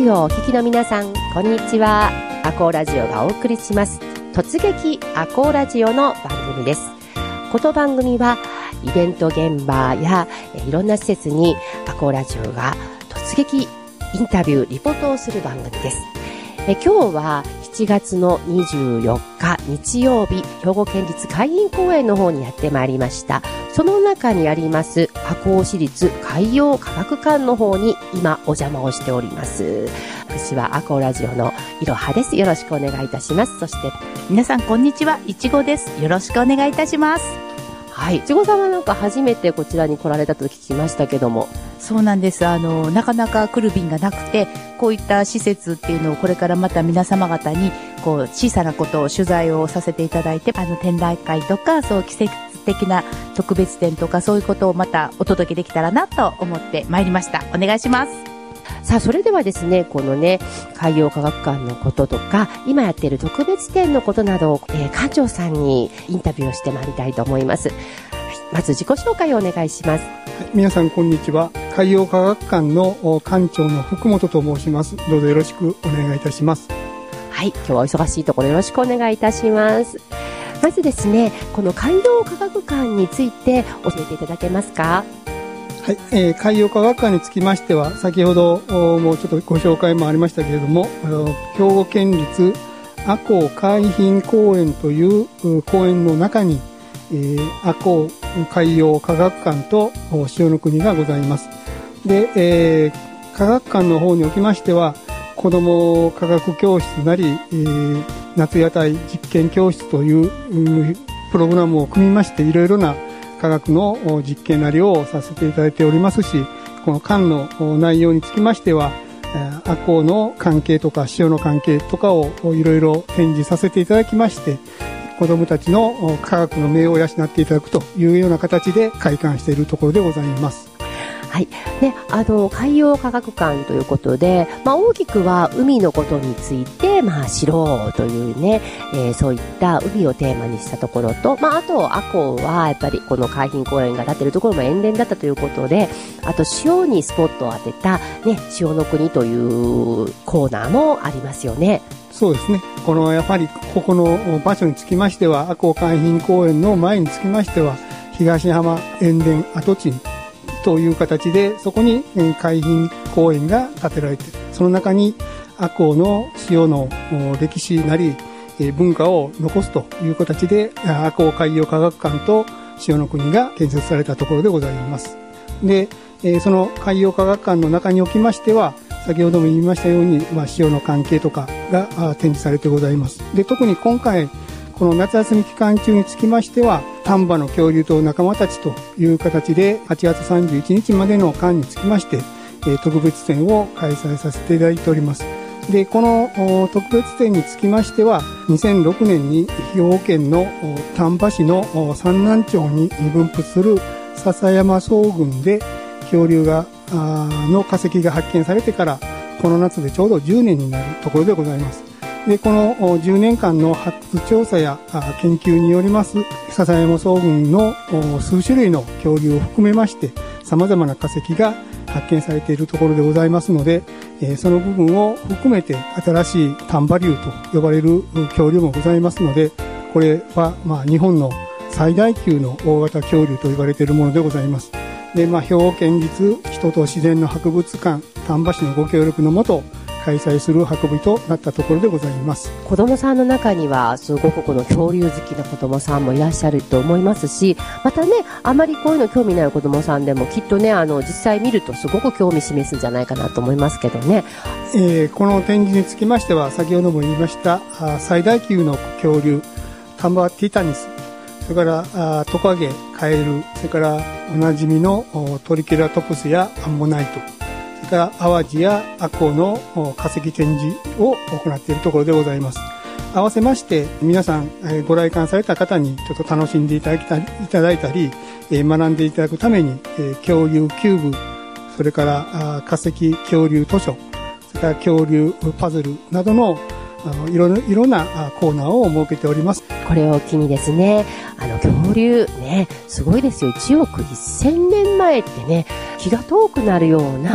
ジオをお聞きの皆さん、こんにちは。アコーラジオがお送りします突撃アコーラジオの番組です。この番組はイベント現場やいろんな施設にアコーラジオが突撃インタビューリポートをする番組です。今日は7月の24日日曜日、兵庫県立海浜公園の方にやってまいりました。その中にあります赤穂市立海洋科学館の方に今お邪魔をしております。私はアコーラジオのいろはです。よろしくお願いいたします。そして皆さんこんにちは、いちごです。よろしくお願いいたします。 はい、いちごさんはなんか初めてこちらに来られたと聞きましたけども。 そうなんです。なかなか来る便がなくて、こういった施設っていうのをこれからまた皆様方にこう小さなことを取材をさせていただいて、展覧会とかそう季節的な特別展とかそういうことをまたお届けできたらなと思ってまいりました。お願いします。 さあ、それではですね、このね海洋科学館のこととか今やっている特別展のことなどを、館長さんにインタビューをしてまいりたいと思います。はい、まず自己紹介をお願いします。 はい、皆さんこんにちは。海洋科学館の館長の福本と申します。どうぞよろしくお願いいたします。 はい、今日はお忙しいところよろしくお願いいたします。まずですね、この海洋科学館について教えていただけますか？ はい、海洋科学館につきましては、先ほどもうちょっとご紹介もありましたけれども、兵庫県立赤穂海浜公園という公園の中に、赤穂海洋科学館と塩の国がございます。で、科学館の方におきましては、子ども科学教室なり、夏屋台実験教室というプログラムを組みまして、いろいろな科学の実験なりをさせていただいておりますし、この館の内容につきましては、赤穂の関係とか塩の関係とかをいろいろ展示させていただきまして、子どもたちの科学の名を養っていただくというような形で開館しているところでございます。 はい、で、海洋科学館ということで、大きくは海のことについて、知ろうというね、そういった海をテーマにしたところと、あと赤穂はやっぱりこの海浜公園が建っているところも塩田だったということで、あと塩にスポットを当てた、ね、塩の国というコーナーもありますよね。 そうですね。やっぱりここの場所につきましては、赤穂海浜公園の前につきましては、東浜塩田跡地という形で、そこに海浜公園が建てられて、その中に赤穂の塩の歴史なり文化を残すという形で、赤穂海洋科学館と塩の国が建設されたところでございます。で、その海洋科学館の中におきましては、先ほども言いましたように、塩の関係とかが展示されてございます。で、特に今回この夏休み期間中につきましては、丹波の恐竜と仲間たちという形で8月31日までの間につきまして、特別展を開催させていただいております。で、この特別展につきましては、2006年に兵庫県の丹波市の三南町に分布する笹山層群で恐竜の化石が発見されてから、この夏でちょうど10年になるところでございます。で、この10年間の発掘調査や研究によります笹山層群の数種類の恐竜を含めまして様々な化石が発見されているところでございますので、その部分を含めて新しい丹波竜と呼ばれる恐竜もございますので、これは日本の最大級の大型恐竜と言われているものでございます。で、兵庫県立人と自然の博物館丹波市のご協力のもと開催する運びとなったところでございます。 子どもさんの中にはすごくこの恐竜好きな子どもさんもいらっしゃると思いますし、またね、あまりこういうの興味ない子どもさんでもきっとね、実際見るとすごく興味示すんじゃないかなと思いますけどね。 この展示につきましては、先ほども言いました最大級の恐竜丹波ティタニス、それからトカゲ、カエル、それからおなじみのトリケラトプスやアンモナイト、それから淡路や赤穂の化石展示を行っているところでございます。合わせまして皆さんご来館された方にちょっと楽しんでいただいたり、学んでいただくために恐竜キューブ、それから化石恐竜図書、それから恐竜パズルなどのいろんなコーナーを設けております。 これを機にですね、恐竜ね、すごいですよ。1億1000年前ってね、気が遠くなるような、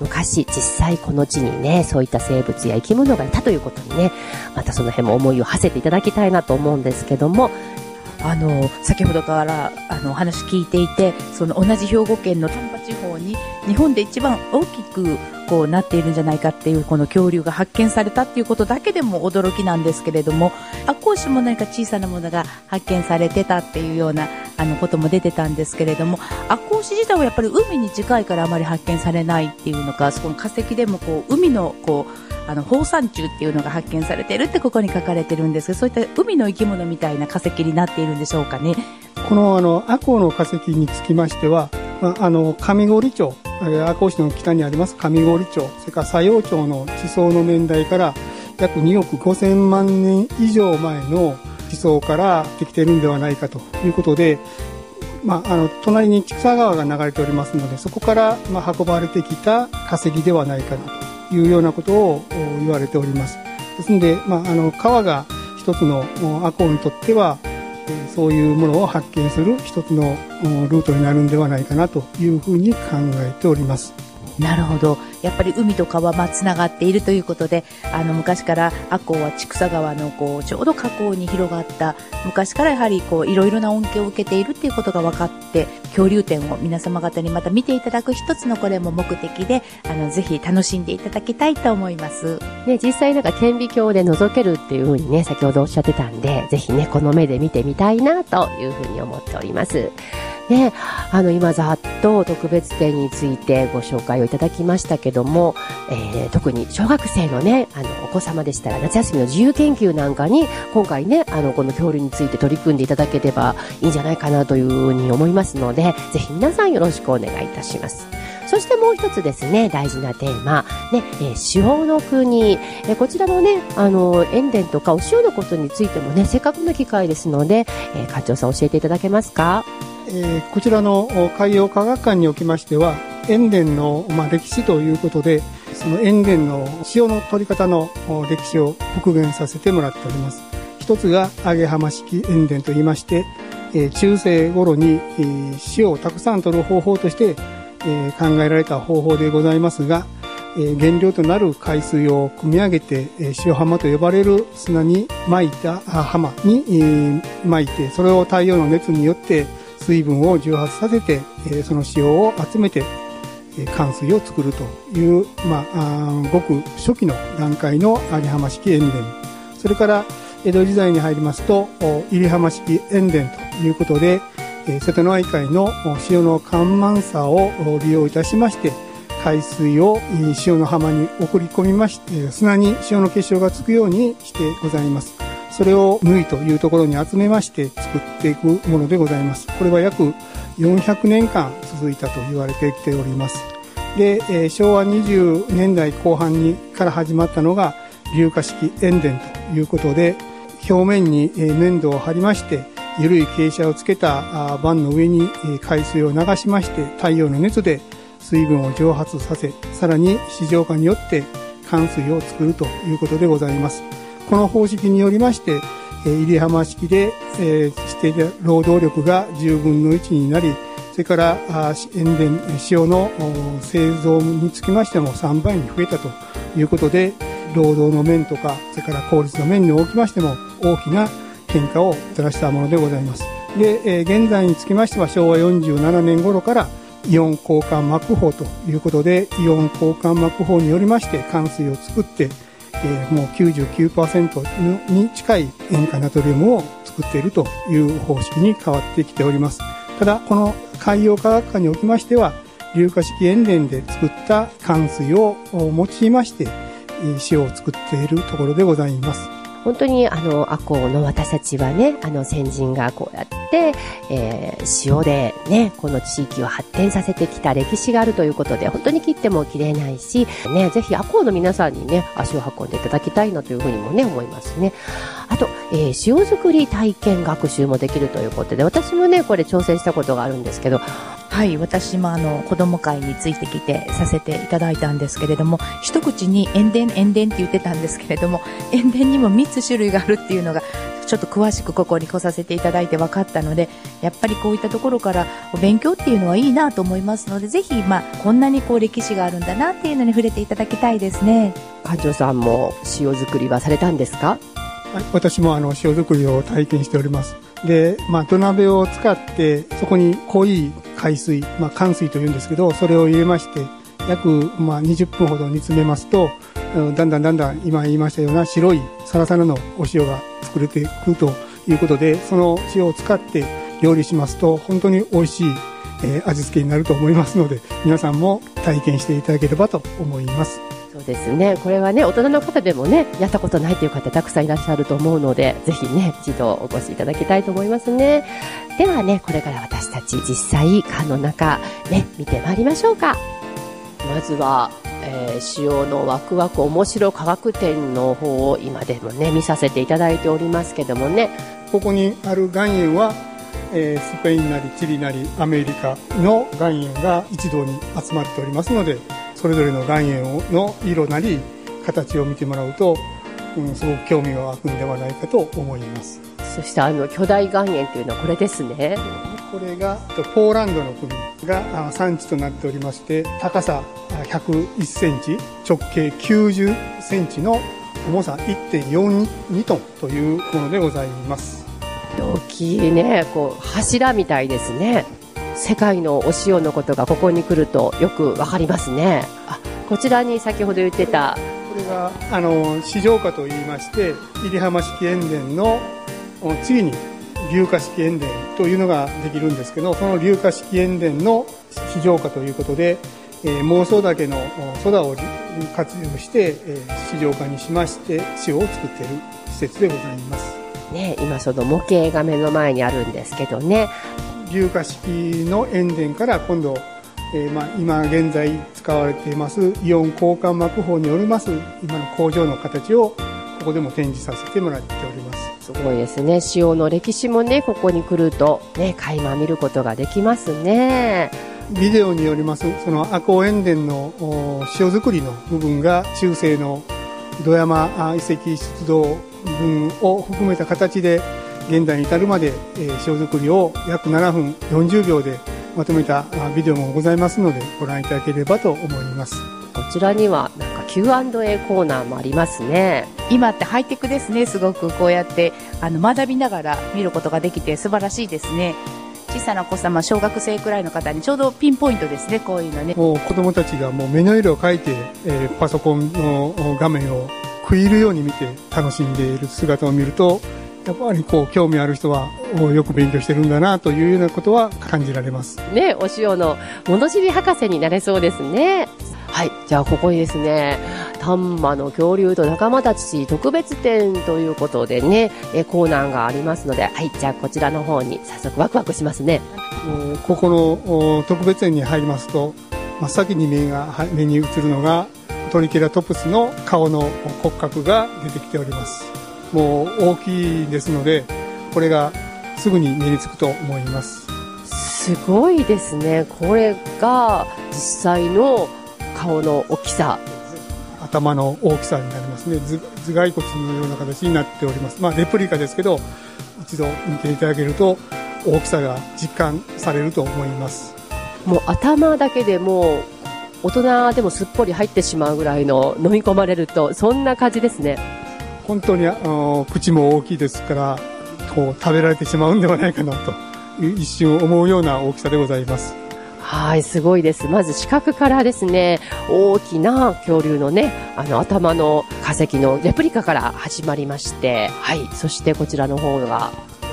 昔実際この地にね、そういった生物や生き物がいたということにね、またその辺も思いを馳せていただきたいなと思うんですけども、 先ほどからお話聞いていて、その同じ兵庫県の丹波地方に日本で一番大きくこうなっているんじゃないかっていうこの恐竜が発見されたっていうことだけでも驚きなんですけれども、赤穂市も何か小さなものが発見されてたっていうようなことも出てたんですけれども、赤穂市自体はやっぱり海に近いからあまり発見されないっていうのか、そこの化石でもこう海のこう放散虫っていうのが発見されているってここに書かれてるんですけど、そういった海の生き物みたいな化石になっているんでしょうかね。 この赤穂の化石につきましては、上郡町、赤穂市の北にあります上郡町、それから佐用町の地層の年代から約2億5000万年以上前の地層からできているんではないかということで、隣に千草川が流れておりますので、そこから、運ばれてきた化石ではないかなというようなことを言われております。ですので、川が一つの赤穂にとっては、そういうものを発見する一つのルートになるんではないかなというふうに考えております。 なるほど。やっぱり海と川はつながっているということで、昔から赤穂は千草川のちょうど河口に広がった、昔からやはりいろいろな恩恵を受けているということが分かって、恐竜展を皆様方にまた見ていただく一つのこれも目的で、ぜひ楽しんでいただきたいと思います。 ね、実際なんか顕微鏡で覗けるっていうふうにね、先ほどおっしゃってたんで、ぜひね、この目で見てみたいなというふうに思っております。ね、今ざっと特別展についてご紹介をいただきましたけども、特に小学生のね、お子様でしたら夏休みの自由研究なんかに今回ね、この恐竜について取り組んでいただければいいんじゃないかなというふうに思いますので、ぜひ皆さんよろしくお願いいたします。そしてもう一つですね、大事なテーマ、ね、塩の国、こちらのね、塩田とかお塩のことについてもね、せっかくの機会ですので、課長さん教えていただけますか？ こちらの海洋科学館におきましては、塩田の、歴史ということで、その塩田の塩の取り方の歴史を復元させてもらっております。一つが揚げ浜式塩田といいまして、中世頃に塩をたくさん取る方法として考えられた方法でございますが、原料となる海水を汲み上げて塩浜と呼ばれる砂に巻いた浜に巻いて、それを太陽の熱によって水分を蒸発させて、その塩を集めて寒水を作るという、ごく初期の段階の揚げ浜式塩田。それから江戸時代に入りますと入れ浜式塩田ということで、瀬戸内海の潮の干満差を利用いたしまして、海水を潮の浜に送り込みまして、砂に塩の結晶がつくようにしてございます。それを縫いというところに集めまして作っていくものでございます。これは約400年間続いたと言われてきております。で、昭和20年代後半から始まったのが硫化式塩田ということで、表面に粘土を張りまして、緩い傾斜をつけた板の上に海水を流しまして、太陽の熱で水分を蒸発させ、さらに市場化によって寒水を作るということでございます。この方式によりまして、入れ浜式で、して労働力が10分の1になり、それから塩の製造につきましても3倍に増えたということで、労働の面とか、それから効率の面におきましても大きな変化をもたらしたものでございます。で、現在につきましては昭和47年頃からイオン交換膜法ということで、イオン交換膜法によりまして寒水を作って、もう 99% に近い塩化ナトリウムを作っているという方式に変わってきております。ただ、この海洋科学館におきましては、硫化式塩田で作った寒水を用いまして塩を作っているところでございます。 本当に赤穂の私たちはね、先人がこうやって、塩でね、この地域を発展させてきた歴史があるということで、本当に切っても切れないし、ね、ぜひ赤穂の皆さんにね、足を運んでいただきたいなというふうにもね、思いますね。あと、塩作り体験学習もできるということで、私もね、これ挑戦したことがあるんですけど、 はい、私も子供会についてきてさせていただいたんですけれども、一口に塩田って言ってたんですけれども、塩田にも3つ種類があるっていうのがちょっと詳しくここに来させていただいて分かったので、やっぱりこういったところからお勉強っていうのはいいなと思いますので、ぜひ、こんなに歴史があるんだなっていうのに触れていただきたいですね。 館長さんも塩作りはされたんですか？ はい、私も塩作りを体験しております。で、土鍋を使ってそこに濃い海水、寒水というんですけど、それを入れまして約20分ほど煮詰めますと、だんだん今言いましたような白いサラサラのお塩が作れてくるということで、その塩を使って料理しますと本当に美味しい、味付けになると思いますので、皆さんも体験していただければと思います。 そうですね。これはね、大人の方でもね、やったことないという方たくさんいらっしゃると思うので、ぜひね、一度お越しいただきたいと思いますね。ではね、これから私たち実際缶の中ね、見てまいりましょうか。まずは、塩のワクワク面白科学展の方を今でもね、見させていただいておりますけどもね。 ここにある岩塩は、スペインなりチリなりアメリカの岩塩が一堂に集まっておりますので、それぞれの岩塩の色なり形を見てもらうと、すごく興味が湧くんではないかと思います。 そして巨大岩塩というのはこれですね。 これがポーランドの国が産地となっておりまして、高さ101センチ、直径90センチの重さ 1.42 トンというものでございます。 大きいね、柱みたいですね。世界のお塩のことがここに来るとよくわかりますね。こちらに先ほど言ってたこれが四条花といいまして、入浜式塩田の次に硫化式塩田というのができるんですけど、その硫化式塩田の四条花ということで、孟宗岳のソダを活用して四条花にしまして塩を作っている施設でございますね。今その模型が目の前にあるんですけどね、 硫化式の塩田から今度、今現在使われていますイオン交換膜法によります今の工場の形をここでも展示させてもらっております。 すごいですね。塩の歴史もね、ここに来るとね、垣間見ることができますね。 ビデオによりますその赤穂塩田の塩作りの部分が中世の土山遺跡出土分を含めた形で現代に至るまで塩作りを約7分40秒でまとめたビデオもございますので、ご覧いただければと思います。 こちらにはなんか Q&A コーナーもありますね。 今ってハイテクですね。すごくこうやって学びながら見ることができて素晴らしいですね。小さなお子様、小学生くらいの方にちょうどピンポイントですね。こういうのね、 もう子どもたちがもう目の色を描いて、パソコンの画面を食い入るように見て楽しんでいる姿を見ると、やっぱり興味ある人はよく勉強してるんだなというようなことは感じられますね。お塩の物知り博士になれそうですね。はい、じゃあここにですね、丹波の恐竜と仲間たち特別展ということでね、コーナーがありますので、はい、じゃあこちらの方に早速ワクワクしますね。 ここの特別展に入りますと、真っ先に目に映るのがトリケラトプスの顔の骨格が出てきております。もう大きいですので、これがすぐに目につくと思います。 すごいですね。これが実際の顔の大きさ、 頭の大きさになりますね。頭蓋骨のような形になっております。レプリカですけど、一度見ていただけると大きさが実感されると思います。 もう頭だけでも大人でもすっぽり入ってしまうぐらいの飲み込まれると、そんな感じですね。 本当に口も大きいですから、食べられてしまうんではないかなと一瞬思うような大きさでございます。 はい、すごいです。まず視覚からですね、大きな恐竜のね、頭の化石のレプリカから始まりまして、はい、そしてこちらの方が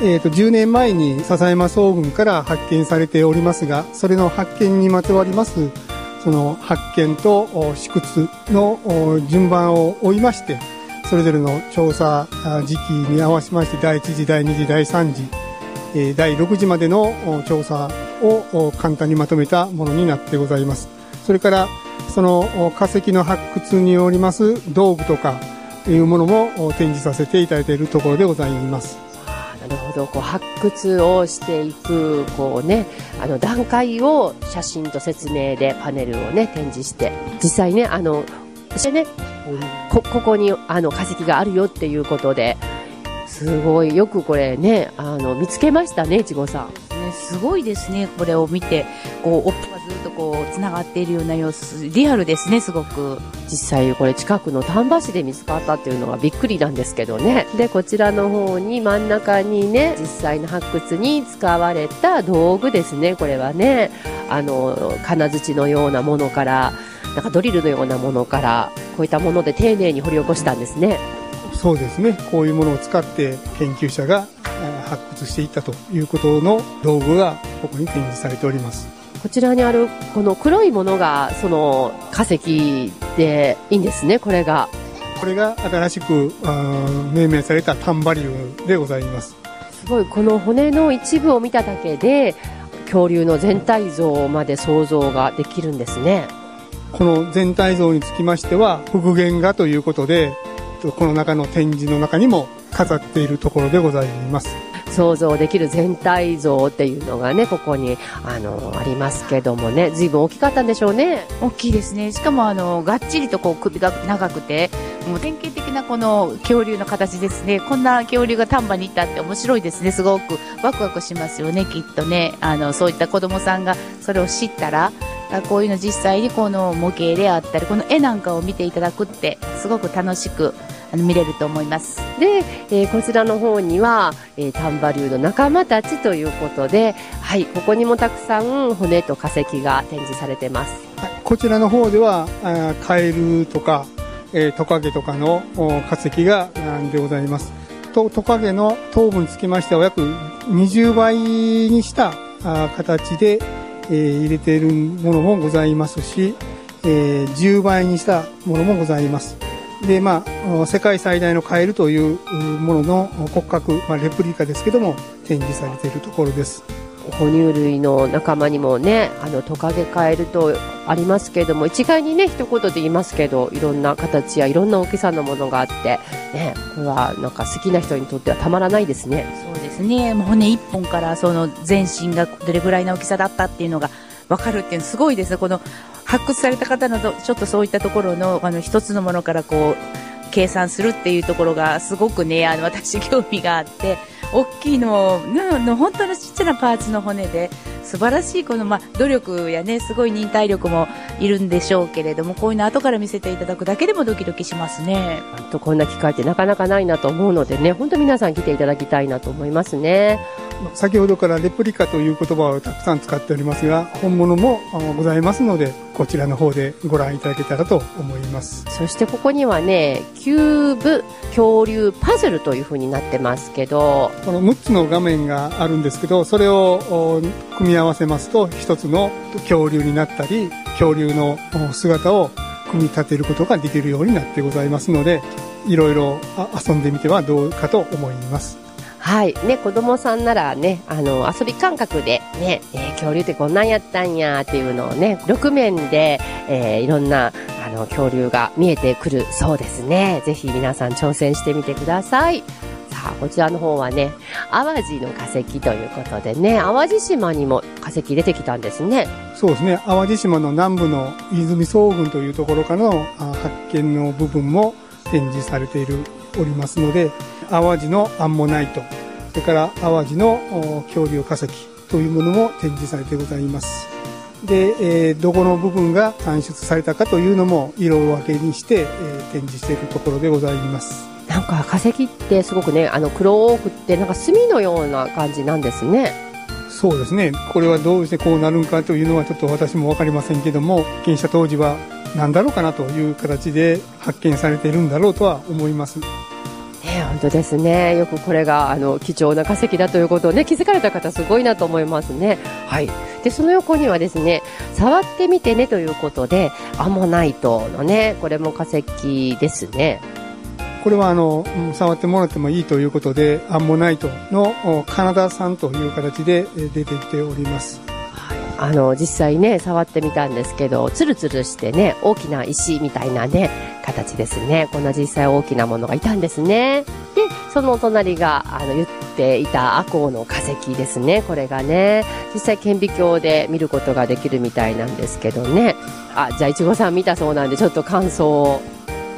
10年前に笹山層群から発見されておりますが、それの発見にまつわりますその発見と試掘の順番を追いまして、それぞれの調査時期に合わせまして第1次、第2次、第3次、第6次までの調査を簡単にまとめたものになってございます。それからその化石の発掘によります道具とかいうものも展示させていただいているところでございます。 なるほど。発掘をしていく段階を写真と説明でパネルをね展示して、実際ねそしてねここに化石があるよっていうことで、 すごい。よくこれね、見つけましたね、いちごさん。 ね、すごいですね。これを見て、尾っぽがずっと繋がっているような様子、リアルですね、すごく。 実際これ近くの丹波市で見つかったっていうのはびっくりなんですけどね。で、こちらの方に真ん中にね、実際の発掘に使われた道具ですね。これはね、金槌のようなものから、なんかドリルのようなものから、こういったもので丁寧に掘り起こしたんですね。 そうですね。こういうものを使って研究者が発掘していったということの道具がここに展示されております。 こちらにあるこの黒いものがその化石でいいんですね。これが新しく命名された丹波竜でございます。すごい。この骨の一部を見ただけで恐竜の全体像まで想像ができるんですね。 この全体像につきましては復元画ということで、この中の展示の中にも飾っているところでございます。 想像できる全体像っていうのがね、ここにありますけどもね、随分大きかったんでしょうね。 大きいですね。しかもがっちりと首が長くて、もう典型的なこの恐竜の形ですね。こんな恐竜が丹波にいたって面白いですね。すごくワクワクしますよね、きっとね。そういった子供さんがそれを知ったら、こういうの実際にこの模型であったり、この絵なんかを見ていただくってすごく楽しく見れると思います。 で、こちらの方には、丹波竜の仲間たちということで、はい、ここにもたくさん骨と化石が展示されてます。 こちらの方ではカエルとか、トカゲとかの化石が並んでございます。トカゲの頭部につきましては約20倍にした形で入れているものもございますし、10倍にしたものもございます。で、世界最大のカエルというものの骨格、レプリカですけども展示されているところです。 哺乳類の仲間にもね、トカゲ、カエルとありますけども、一概にね、一言で言いますけど、いろんな形やいろんな大きさのものがあって、ね、これはなんか好きな人にとってはたまらないですね。 そうですね。もう骨一本からその全身がどれぐらいの大きさだったっていうのがわかるっていうのすごいですね。この発掘された方のちょっとそういったところの一つのものから計算するっていうところがすごくね、私興味があって、大きいの本当のちっちゃなパーツの骨で素晴らしい努力やね、すごい忍耐力もいるんでしょうけれども、こういうの後から見せていただくだけでもドキドキしますね。 こんな機会ってなかなかないなと思うのでね、本当皆さん来ていただきたいなと思いますね。 先ほどからレプリカという言葉をたくさん使っておりますが、本物もございますので、こちらの方でご覧いただけたらと思います。 そしてここにはね、キューブ恐竜パズルという風になってますけど、 この6つの画面があるんですけど、それを組み合わせますと一つの恐竜になったり、恐竜の姿を組み立てることができるようになってございますので、いろいろ遊んでみてはどうかと思います。 はいね、子供さんならね、遊び感覚でね、恐竜ってこんなんやったんやっていうのをね、6面で、いろんな恐竜が見えてくるそうですね。ぜひ皆さん挑戦してみてください。さあ、こちらの方はね、淡路の化石ということでね、淡路島にも化石出てきたんですね。 そうですね、淡路島の南部の泉層群というところからの発見の部分も展示されておりますので、淡路のアンモナイト、それから淡路の恐竜化石というものも展示されてございます。で、どこの部分が産出されたかというのも色分けにして、展示しているところでございます。 なんか化石ってすごくね、黒くってなんか墨のような感じなんですね。 そうですね、これはどうしてこうなるのかというのはちょっと私も分かりませんけども、発見した当時は何だろうかなという形で発見されているんだろうとは思います。 本当ですね。よくこれが貴重な化石だということをね、気づかれた方すごいなと思いますね。はい。で、その横にはですね、触ってみてねということで、アンモナイトのね、これも化石ですね。 これは触ってもらってもいいということで、アンモナイトのカナダ産という形で出てきております。 実際ね、触ってみたんですけど、ツルツルしてね、大きな石みたいなね、形ですね。こんな実際大きなものがいたんですね。で、その隣が、言っていたアコウの化石ですね。これがね、実際顕微鏡で見ることができるみたいなんですけどね。じゃあ、いちごさん見たそうなんで、ちょっと感想を。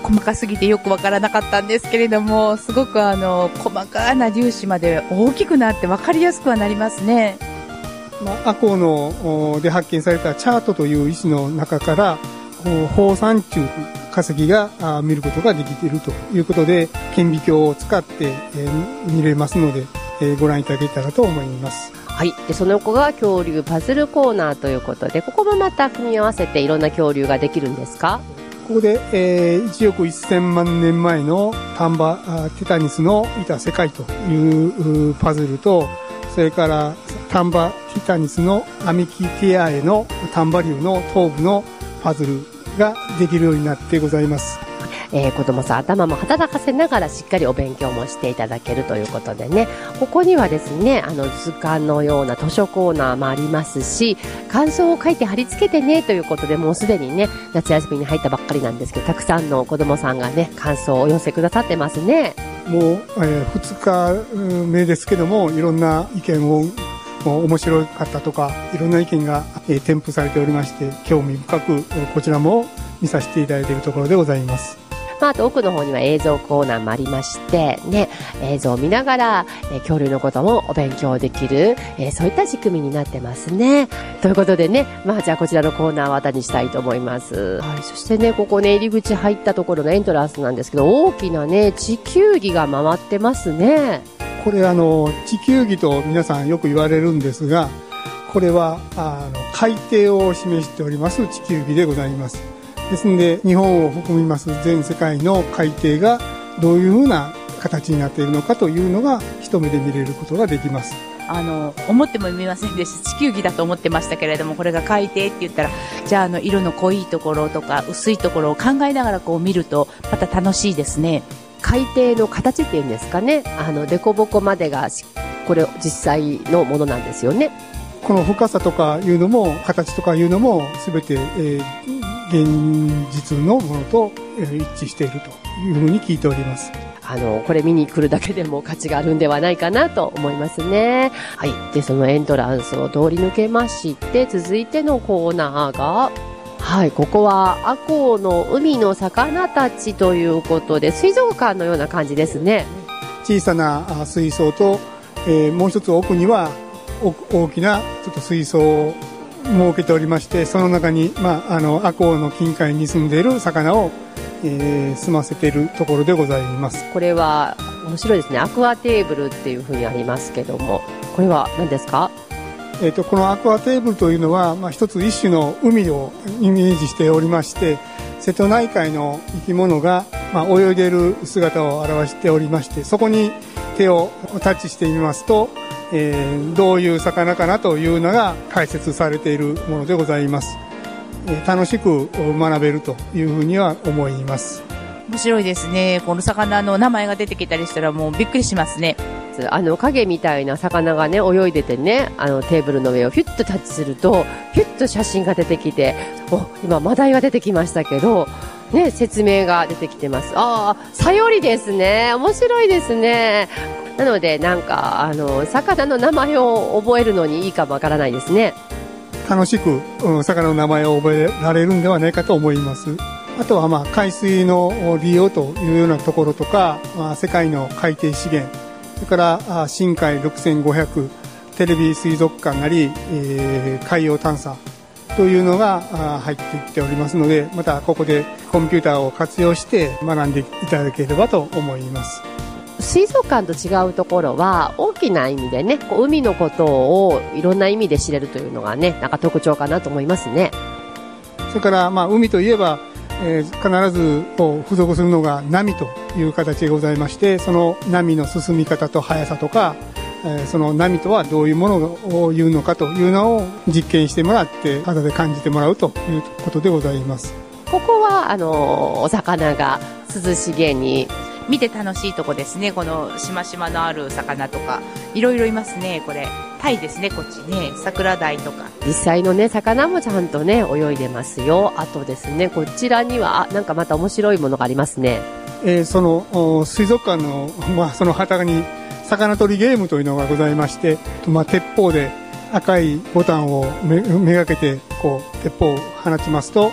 細かすぎてよくわからなかったんですけれども、すごく細かな粒子まで大きくなってわかりやすくはなりますね。 赤穂ので発見されたチャートという石の中から放散中化石が見ることができているということで、顕微鏡を使って、見れますので、ご覧いただけたらと思います。 はい。で、その子が恐竜パズルコーナーということで、ここもまた組み合わせていろんな恐竜ができるんですか？ ここで、1億1000万年前の丹波テタニスのいた世界というパズルと、それから丹波テタニスのアミキティアエの丹波竜の頭部のパズルができるようになってございます。 子供さん頭も働かせながらしっかりお勉強もしていただけるということでね、ここにはですね図鑑のような図書コーナーもありますし、感想を書いて貼り付けてねということで、もうすでにね夏休みに入ったばっかりなんですけど、たくさんの子供さんがね感想をお寄せくださってますね。 もう、2日目ですけども、いろんな意見を面白かったとか、いろんな意見が、添付されておりまして、興味深くこちらも見させていただいているところでございます。 あと奥の方には映像コーナーもありましてね、映像を見ながら、恐竜のこともお勉強できる、そういった仕組みになってますね。ということでね、じゃあこちらのコーナーは後にしたいと思います。はい、そしてね、ここね、入り口入ったところのエントランスなんですけど、大きなね、地球儀が回ってますね。 これ地球儀と皆さんよく言われるんですが、これは海底を示しております地球儀でございます。ですので、日本を含みます全世界の海底がどういうふうな形になっているのかというのが一目で見れることができます。 思ってもみませんでした。地球儀だと思ってましたけれども、これが海底って言ったら、じゃあ色の濃いところとか薄いところを考えながらこう見るとまた楽しいですね。 海底の形っていうんですかね、凸凹までがこれ実際のものなんですよね。 この深さとかいうのも形とかいうのも全て、現実のものと一致しているというふうに聞いております。 これ見に来るだけでも価値があるんではないかなと思いますね。はい。で、そのエントランスを通り抜けまして、続いてのコーナーが、はい、ここは赤穂の海の魚たちということで、水族館のような感じですね。 小さな水槽と、もう一つ奥には大きなちょっと水槽を設けておりまして、その中に、赤穂の近海に住んでいる魚を、住ませているところでございます。 これは面白いですね。アクアテーブルっていうふうにありますけども、これは何ですか？ このアクアテーブルというのは、一つ一種の海をイメージしておりまして、瀬戸内海の生き物が、泳いでいる姿を表しておりまして、そこに手をタッチしてみますと、どういう魚かなというのが解説されているものでございます。楽しく学べるというふうには思います。 面白いですね。この魚の名前が出てきたりしたらもうびっくりしますね。 影みたいな魚がね泳いでてね、テーブルの上をヒュッとタッチするとヒュッと写真が出てきて、今マダイが出てきましたけどね、説明が出てきてます。サヨリですね。面白いですね。なのでなんか魚の名前を覚えるのにいいかもわからないですね。 楽しく、魚の名前を覚えられるんではないかと思います。あとは海水の利用というようなところとか、世界の海底資源、それから深海6500テレビ水族館なり、海洋探査というのが入ってきておりますので、またここでコンピューターを活用して学んでいただければと思います。 水族館と違うところは大きな意味でね、海のことをいろんな意味で知れるというのがね、なんか特徴かなと思いますね。 それから海といえば、必ず付属するのが波という形でございまして、その波の進み方と速さとか、その波とはどういうものを言うのかというのを実験してもらって肌で感じてもらうということでございます。 ここはお魚が涼しげに見て楽しいとこですね。このしましまのある魚とかいろいろいますね。これタイですね。こっちね、桜鯛とか実際のね魚もちゃんとね泳いでますよ。あとですね、こちらにはなんかまた面白いものがありますね。 その水族館の、その旗に魚取りゲームというのがございまして、鉄砲で赤いボタンをめがけて鉄砲を放ちますと、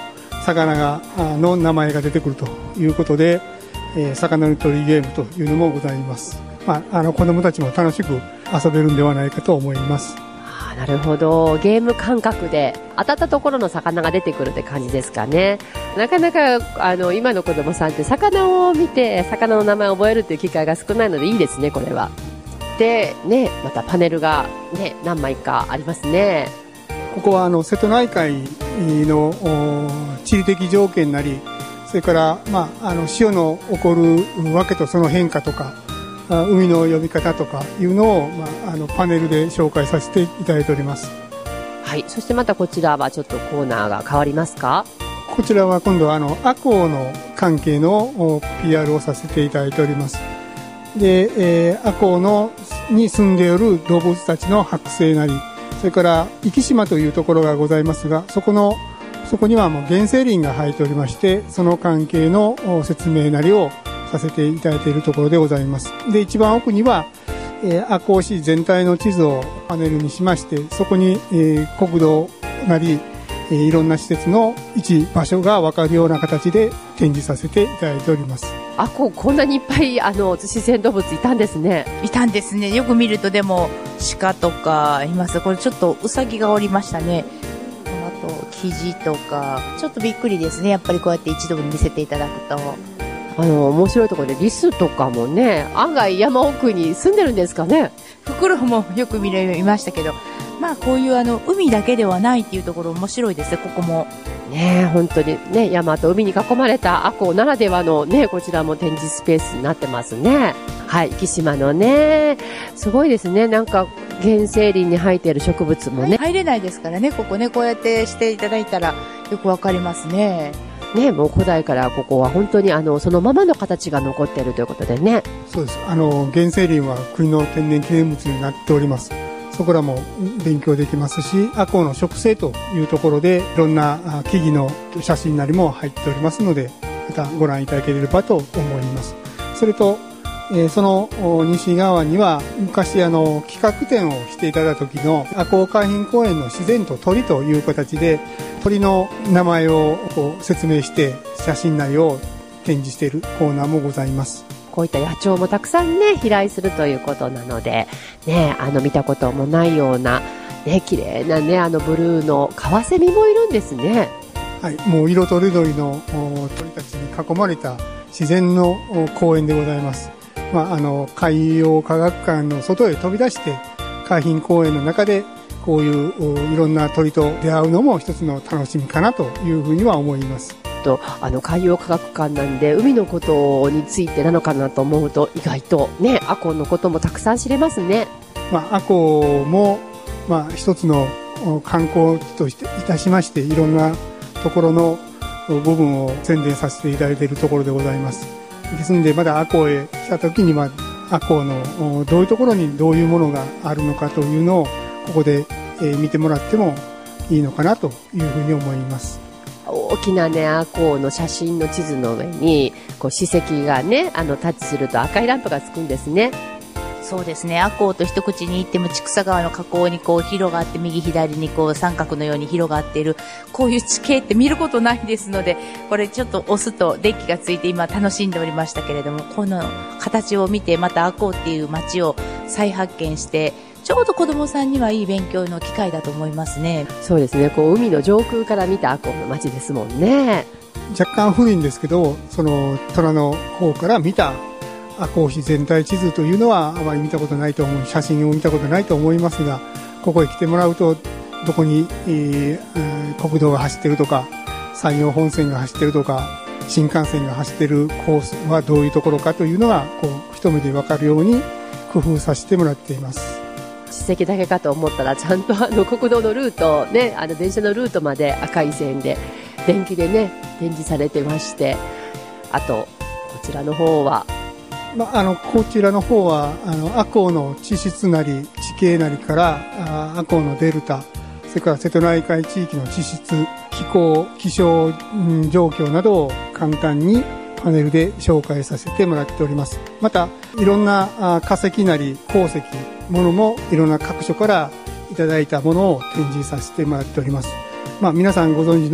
魚の名前が出てくるということで、魚の取りゲームというのもございます。子供たちも楽しく遊べるんではないかと思います。 なるほど。ゲーム感覚で当たったところの魚が出てくるって感じですかね。なかなか今の子供さんって魚を見て魚の名前を覚えるっていう機会が少ないのでいいですね、これは。でね、またパネルがね何枚かありますね。 ここは瀬戸内海の地理的条件なり、それから潮の起こるわけとその変化とか、海の呼び方とかいうのを、パネルで紹介させていただいております。 はい。そしてまたこちらはちょっとコーナーが変わりますか？ こちらは今度は赤穂の関係の PR をさせていただいております。で、赤穂に住んでおる動物たちの剥製なり、それから壱岐島というところがございますが、そこにはもう原生林が生えておりまして、その関係の説明なりをさせていただいているところでございます。で、一番奥には、赤穂市全体の地図をパネルにしまして、そこに、国道なり、いろんな施設の位置場所が分かるような形で展示させていただいております。 こんなにいっぱい自然動物いたんですね。 いたんですね。よく見るとでも鹿とかいます。これちょっとウサギがおりましたね。あとキジとかちょっとびっくりですね。やっぱりこうやって一度見せていただくと。 面白いところでリスとかもね、案外山奥に住んでるんですかね。 フクロウもよく見ましたけど、こういう海だけではないっていうところ面白いですね、ここも。 ね、本当にね、山と海に囲まれた赤穂ならではのね、こちらも展示スペースになってますね。はい、壱岐島のね、すごいですね。なんか原生林に生えている植物もね。 入れないですからね、ここね、こうやってしていただいたらよくわかりますね。 ね、もう古代からここは本当にそのままの形が残っているということでね。 そうです。原生林は国の天然記念物になっております。そこらも勉強できますし、赤穂の植生というところでいろんな木々の写真なりも入っておりますので、またご覧いただければと思います。それと、その西側には昔企画展をしていただいた時の赤穂海浜公園の自然と鳥という形で鳥の名前を説明して写真なりを展示しているコーナーもございます。 こういった野鳥もたくさんね飛来するということなのでね、見たこともないようなね、綺麗なねブルーのカワセミもいるんですね。 はい、もう色とりどりの鳥たちに囲まれた自然の公園でございます。海洋科学館の外へ飛び出して海浜公園の中でこういういろんな鳥と出会うのも一つの楽しみかなというふうには思います。 海洋科学館なんで海のことについてなのかなと思うと意外とね、赤穂のこともたくさん知れますね。 赤穂も一つの観光地としていたしましていろんなところの部分を宣伝させていただいているところでございます。ですのでまだ赤穂へ来た時に赤穂のどういうところにどういうものがあるのかというのをここで見てもらってもいいのかなというふうに思います。 大きなね赤穂の写真の地図の上に史跡がねタッチすると赤いランプがつくんですね。 そうですね。赤穂と一口に言っても千種川の河口に広がって右左に三角のように広がっているこういう地形って見ることないですので、これちょっと押すと電気がついて今楽しんでおりましたけれども、この形を見てまた赤穂っていう街を再発見してちょうど子供さんにはいい勉強の機会だと思いますね。 そうですね。海の上空から見た赤穂の街ですもんね。 若干古いんですけど、その虎の方から見た赤穂市全体地図というのはあまり見たことないと思う、写真を見たことないと思いますが、ここへ来てもらうとどこに、国道が走ってるとか山陽本線が走ってるとか新幹線が走ってるコースはどういうところかというのが一目で分かるように工夫させてもらっています。 史跡だけかと思ったらちゃんと国道のルートね、電車のルートまで赤い線で電気でね展示されてまして、あとこちらの方はこちらの方は赤穂の地質なり地形なりから赤穂のデルタ、それから瀬戸内海地域の地質気候気象状況などを簡単にパネルで紹介させてもらっております。またいろんな化石なり鉱石ものもいろんな各所からいただいたものを展示させてもらっております。皆さんご存知の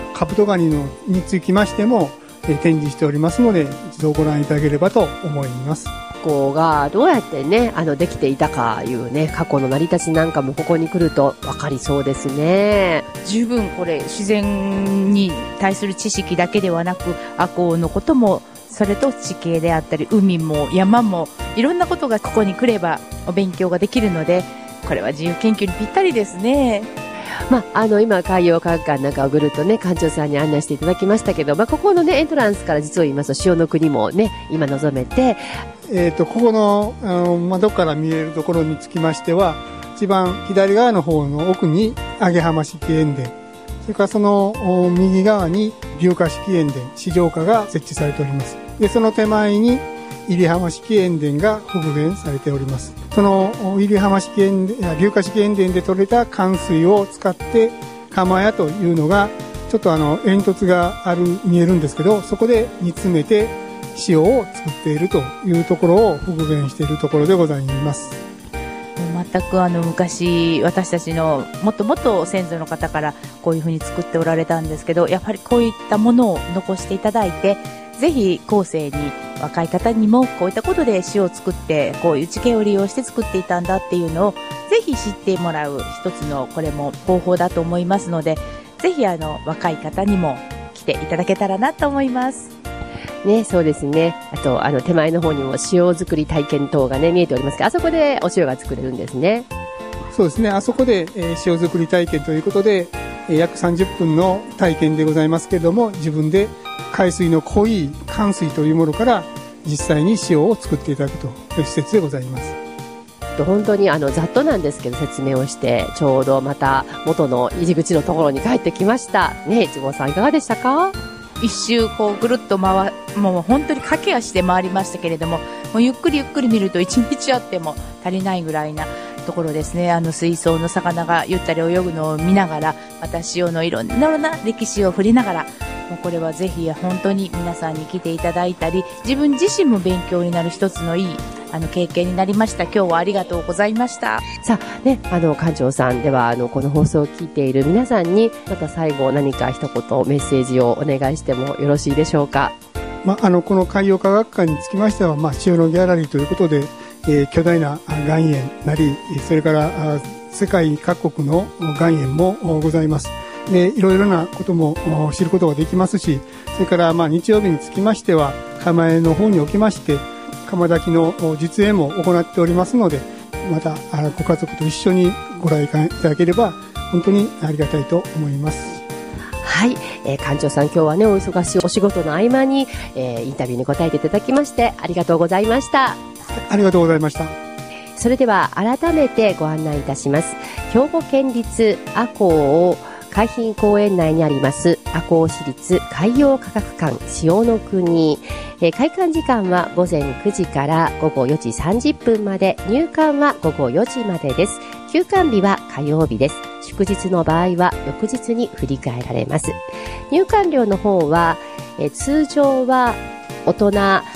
カブトガニにつきましても、展示しておりますので、一度ご覧いただければと思います。 ここがどうやってね、できていたかいうね、過去の成り立ちなんかもここに来ると分かりそうですね。 十分これ自然に対する知識だけではなく、赤穂のことも、それと地形であったり、海も山も、いろんなことがここに来ればお勉強ができるので、これは自由研究にぴったりですね。 今、海洋科学館なんかをぐるっとね、館長さんに案内していただきましたけど、ここのね、エントランスから実を言いますと、潮の国もね、今望めて、 ここの、窓から見えるところにつきましては、一番左側の方の奥に、揚浜式塩田、それからその右側に、硫化式塩田、市場化が設置されております。で、その手前に、入浜式塩田が復元されております。その入浜式硫化式塩田で取れた寒水を使って釜屋というのがちょっと煙突が見えるんですけど、そこで煮詰めて塩を作っているというところを復元しているところでございます。 全く昔私たちのもっともっと先祖の方からこういうふうに作っておられたんですけど、やっぱりこういったものを残していただいて、ぜひ後世に若い方にもこういったことで塩を作ってこういう地形を利用して作っていたんだっていうのをぜひ知ってもらう一つのこれも方法だと思いますので、ぜひ若い方にも来ていただけたらなと思います。 ね、そうですね。あと手前の方にも塩作り体験等がね見えておりますが、あそこでお塩が作れるんですね。 そうですね。あそこで、塩作り体験ということで、約30分の体験でございますけれども、自分で海水の濃い寒水というものから実際に塩を作っていただくという施設でございます。 本当にざっとなんですけど説明をして、ちょうどまた元の入り口のところに帰ってきましたね。いちごさんいかがでしたか？ 一周ぐるっともう本当に駆け足で回りましたけれども、もうゆっくりゆっくり見ると一日あっても足りないぐらいなところですね。水槽の魚がゆったり泳ぐのを見ながら、また潮のいろんな歴史を振りながら、もうこれはぜひ本当に皆さんに来ていただいたり、自分自身も勉強になる一つのいい経験になりました。今日はありがとうございました。 さあね、館長さんではこの放送を聞いている皆さんにまた最後何か一言メッセージをお願いしてもよろしいでしょうか？ この海洋科学館につきましては、塩のギャラリーということで、巨大な岩塩なり、それから世界各国の岩塩もございます。で、いろいろなことも知ることができますし、それから日曜日につきましては釜屋の方におきまして釜炊きの実演も行っておりますので、またご家族と一緒にご来館いただければ本当にありがたいと思います。 はい、館長さん今日はねお忙しいお仕事の合間に、インタビューに答えていただきましてありがとうございました。 ありがとうございました。 それでは改めてご案内いたします。兵庫県立赤穂海浜公園内にあります赤穂市立海洋科学館潮の国、開館時間は午前9時から午後4時30分まで、入館は午後4時までです。休館日は火曜日です。祝日の場合は翌日に振り替えられます。入館料の方は、通常は大人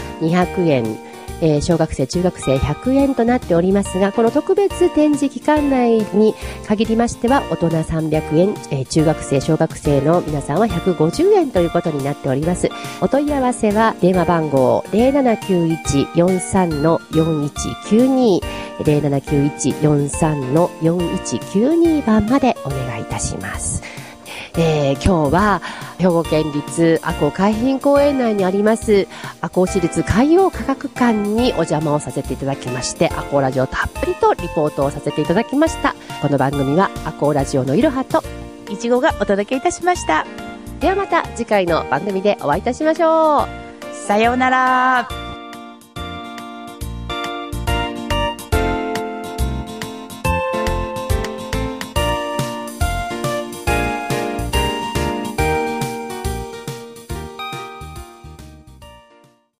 200円、小学生中学生100円となっておりますが、この特別展示期間内に限りましては大人300円、中学生小学生の皆さんは150円ということになっております。お問い合わせは電話番号 079143-4192 079143-4192 番までお願いいたします。今日は兵庫県立赤穂海浜公園内にあります赤穂市立海洋科学館にお邪魔をさせていただきまして、赤穂ラジオたっぷりとリポートをさせていただきました。この番組は赤穂ラジオのいろはといちごがお届けいたしました。 ではまた次回の番組でお会いいたしましょう。 さようなら。